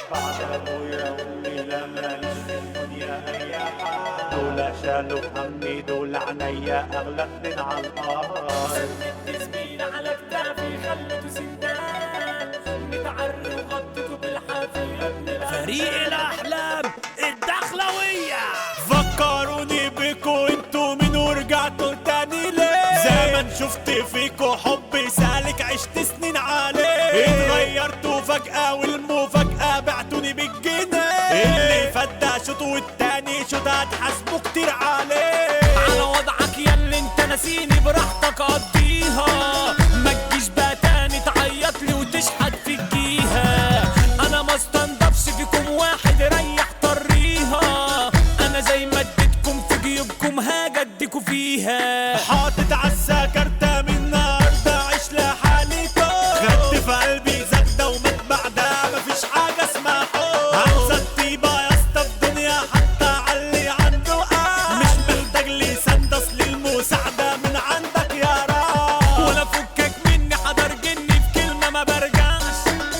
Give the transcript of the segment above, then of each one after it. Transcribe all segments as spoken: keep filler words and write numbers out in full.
بعد ابويا وامي لا ماليش في الدنيا اي حال، دول شالوا همي دول عنيا اغلى اتنين على الارض. سندت زميل على كتافي خلته سندان، متعري وغطيته بالحافية. فريق الاحلام الدخلوية فكروني بيكو انتو مين ورجعتوا تاني ليه؟ زمان شفت فيكو حب سالك عشت سنين عليه، اتغيرتوا فجأة والمفاجأة بعتوني بالجنيه، اللي فات ده شوط والتاني شوط هتحاسبوا كتير عليه. على وضعك ياللي انت ناسيني براحتك قضيها، ما تجيش بقى تاني تعيط لي وتشحت في الجيها، انا ما استنضفش فيكم واحد ريح طريها، انا زي ما اديتكم في جيوبكم هاجي اديكوا فيها. حاطط عالسكرتة من النهاردة عيش لحالي طول، خدت في قلبي زغدة ومات بعدها مفيش حاجة اسمها حب، هنسى الطيبة يا اسطى في دنيا حتى عاللي عنده قلب، مش محتاج لسان ده اصل المساعدة من عندك يا رب، ولا فكك مني حضر جني في كلمة ما برجعش،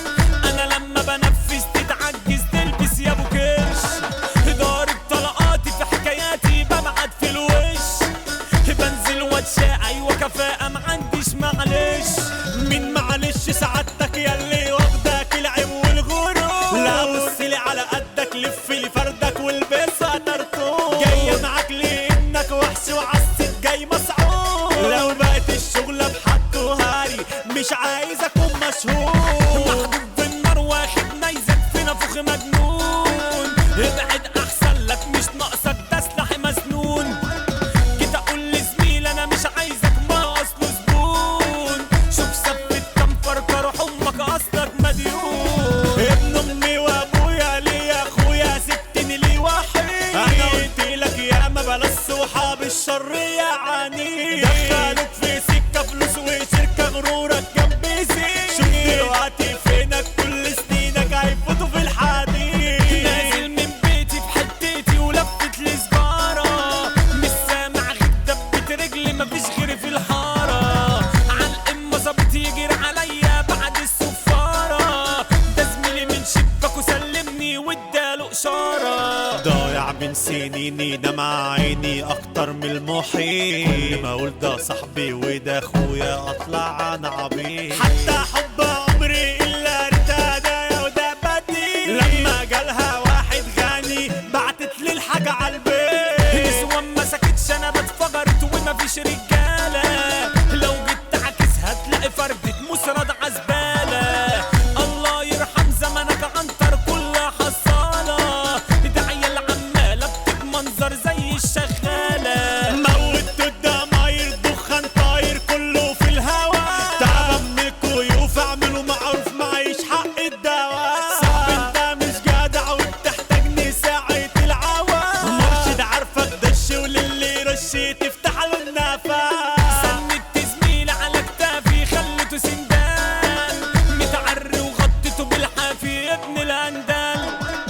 انا لما بنفذ تتعجز تلبس يا ابو كرش، ضارب طلقاتي في حكاياتي ببعت في الوش، بنزل واتشاء ايوه كفاءة معنديش معلش. مين معلش سعادتك ياللي واخدك العيب والغرور، لا بصلي على قدك لفلي فردك والبسها طرطور، جاية معاك لانك وحش وعالست جاي مسعور، لو بقت الشغلة بحد وهاري مش عايز اكون مشهور، محبوب بالنار واخد نيزك في نفخ مجنون، ابعد احسن لك مش ناقصك ده سلاح مسنون، جيت اقول لزميل انا مش عايزك ما اصله زبون، شوف سبت كام فرقة روح امك اصلك مديون. ابن امي وابويا ليا اخويا سبتني لي وحيد، انا قلت لك يا ما بلاش صحاب الشر يا عنيد، دخلوك في سكه فلوس وشركه غرورك جنب زين، شوف دلوقتي فينك كل سنينك هيفوتوا في الحديد، نازل من بيتي في حتتي ولفت لي سجارة، مش سامع غير دبة رجلي مفيش غيري في الحارة، عالقمة ظابط يجري عليا بعد السفارة، ده زميلي من شباك وسلمني واداله اشارة، ضايع من سنيني ده مع عيني اكتر من المحيط، كل ما اقول ده صاحبي وده اخويا اطلع انا عبيط، حتى حب عمري الا ارتدى وده بديل، لما جالها واحد غني بعتت لي الحاجة عالبيت، نسوان ما سكتش انا بتفجرت ومفيش رجالة، لو جيت تعكس هتلاقي فردة مسرد عزبالة، الله يرحم زمنك عنتر كلها حصالة، ده عيال عمالة بتتمنظر زي الشغالة، موت الدماير دخان طاير كله في الهوا، تعبان من الكيوف اعملوا معروف معيش حق الدواء، صاحبي انت مش جدع وبتحتاجني ساعة العوا، مرشد عارفك دش وللي رش تفتح له النفس، سندت زميل على كتافي خلته سندان، متعري وغطيته بالحافي ابن الاندال،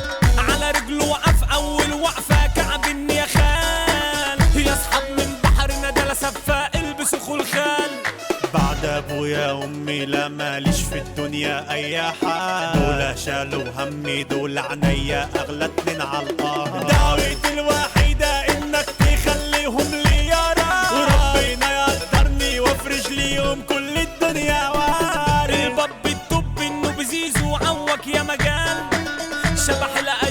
على رجله وقف اول وقفة كعب يا خال، يا اصحاب من بحرنا ده لا سفا البسوا خلخال. بعد ابويا وامي لا ماليش في الدنيا اي حال، دول شالوا همي دول عنيا اغلى اتنين على الارض، دعوتي الوحيدة انك تخليهم لي يا رب، وربنا يقدرني وافرج ليهم كل الدنيا وارد، الباب الطب انه بزيزو عوك يا مجال، شبح